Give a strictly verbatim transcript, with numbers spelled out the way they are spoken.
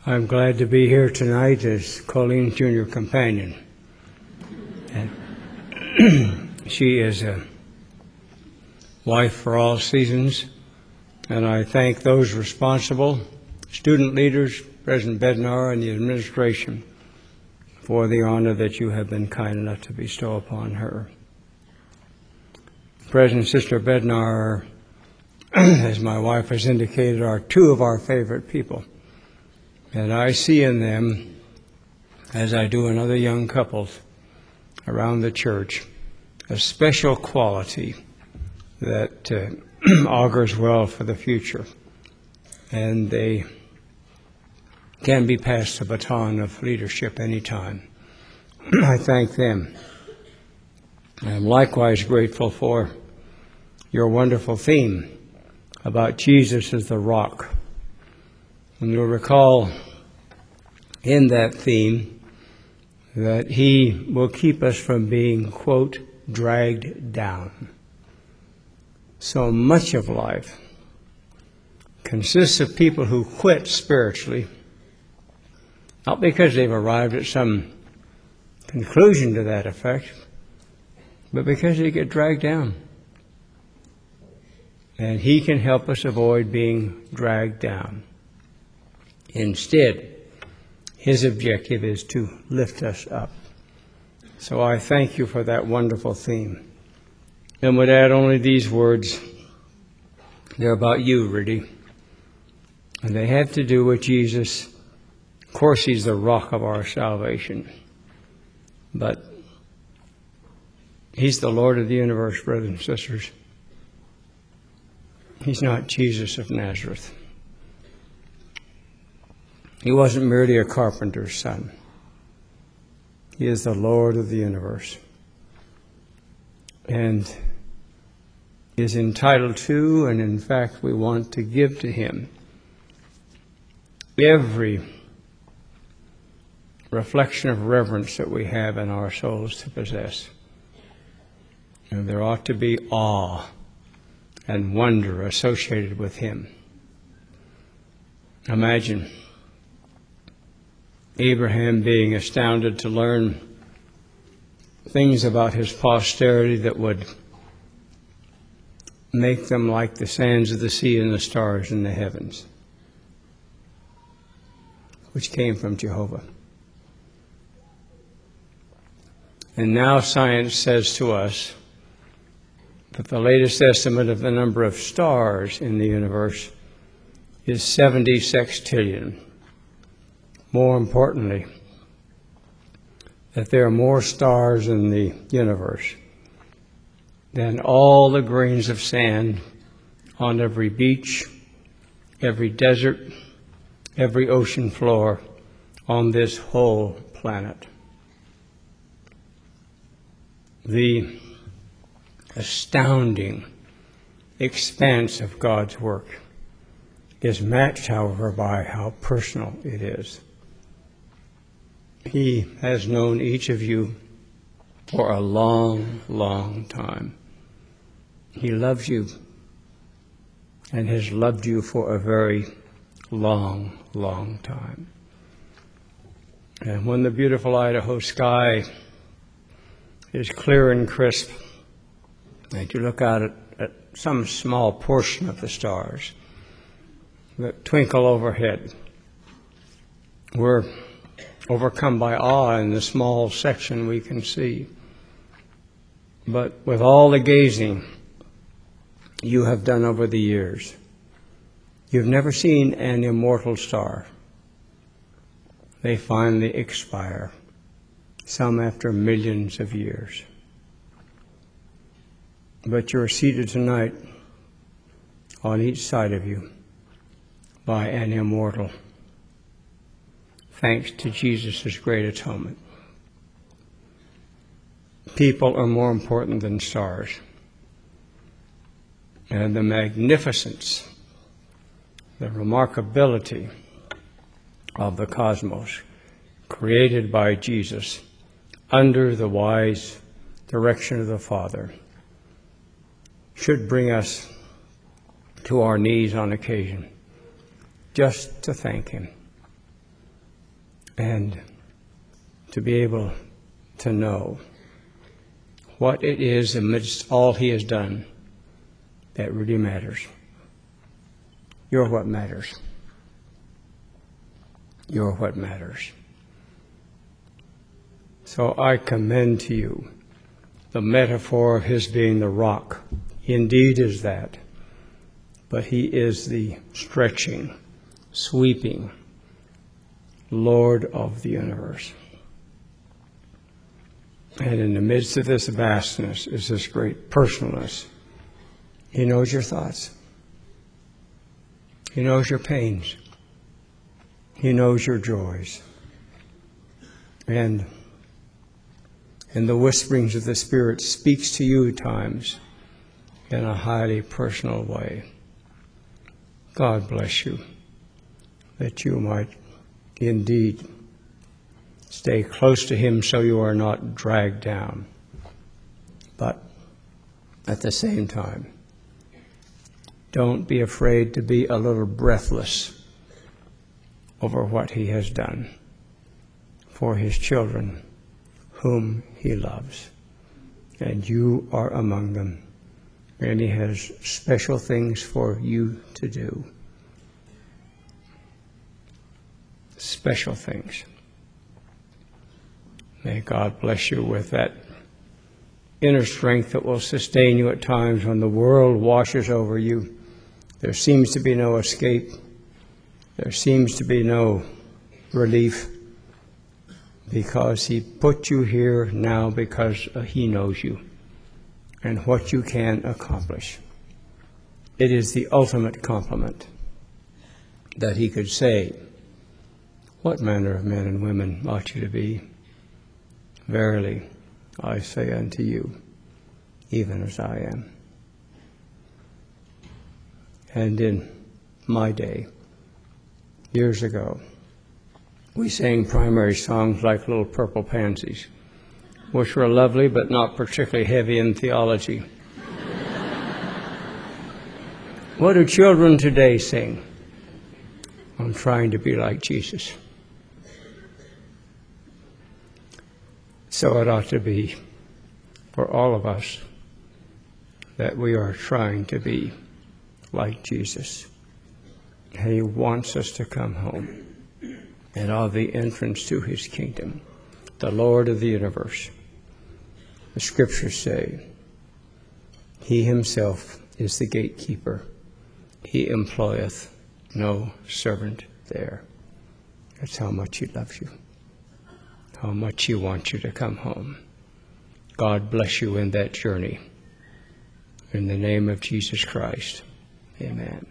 I'm glad to be here tonight as Colleen's junior companion. And she is a wife for all seasons, and I thank those responsible, student leaders, President Bednar, and the administration for the honor that you have been kind enough to bestow upon her. President and Sister Bednar, as my wife has indicated, are two of our favorite people. And I see in them, as I do in other young couples around the church, a special quality that uh, augurs well for the future. And they can be passed the baton of leadership anytime. I thank them. I am likewise grateful for your wonderful theme about Jesus as the rock. And you'll recall in that theme that he will keep us from being, quote, dragged down. So much of life consists of people who quit spiritually, not because they've arrived at some conclusion to that effect, but because they get dragged down. And he can help us avoid being dragged down. Instead, his objective is to lift us up. So I thank you for that wonderful theme. And would add only these words. They're about you, really. And they have to do with Jesus. Of course, he's the rock of our salvation. But he's the Lord of the universe, brothers and sisters. He's not Jesus of Nazareth. He wasn't merely a carpenter's son. He is the Lord of the universe. And is entitled to, and in fact we want to give to him, every reflection of reverence that we have in our souls to possess. And there ought to be awe and wonder associated with him. Imagine Abraham being astounded to learn things about his posterity that would make them like the sands of the sea and the stars in the heavens, which came from Jehovah. And now science says to us that the latest estimate of the number of stars in the universe is seventy sextillion. More importantly, that there are more stars in the universe than all the grains of sand on every beach, every desert, every ocean floor on this whole planet. The astounding expanse of God's work is matched, however, by how personal it is. He has known each of you for a long, long time. He loves you and has loved you for a very long, long time. And when the beautiful Idaho sky is clear and crisp, and you look out at, at some small portion of the stars that twinkle overhead, we're overcome by awe in the small section we can see. But with all the gazing you have done over the years, you've never seen an immortal star. They finally expire, some after millions of years. But you're seated tonight on each side of you by an immortal, thanks to Jesus' great atonement. People are more important than stars. And the magnificence, the remarkability of the cosmos created by Jesus under the wise direction of the Father should bring us to our knees on occasion just to thank him. and to be able to know what it is amidst all he has done that really matters. You're what matters. You're what matters. So I commend to you the metaphor of his being the rock. He indeed is that. But he is the stretching, sweeping Lord of the universe. And in the midst of this vastness is this great personalness. He knows your thoughts. He knows your pains. He knows your joys. And in the whisperings of the Spirit speaks to you at times in a highly personal way. God bless you, that you might indeed stay close to him so you are not dragged down. But at the same time, don't be afraid to be a little breathless over what he has done for his children whom he loves. And you are among them. And he has special things for you to do. Special things. May God bless you with that inner strength that will sustain you at times when the world washes over you. There seems to be no escape. There seems to be no relief, because he put you here now because he knows you and what you can accomplish. It is the ultimate compliment that he could say, "What manner of men and women ought you to be? Verily, I say unto you, even as I am." And in my day, years ago, we sang primary songs like Little Purple Pansies, which were lovely but not particularly heavy in theology. What do children today sing? I'm trying to be like Jesus. So it ought to be for all of us that we are trying to be like Jesus. And he wants us to come home and are the entrance to his kingdom, the Lord of the universe. The scriptures say, he himself is the gatekeeper. He employeth no servant there. That's how much he loves you, how much he wants you to come home. God bless you in that journey. In the name of Jesus Christ, amen.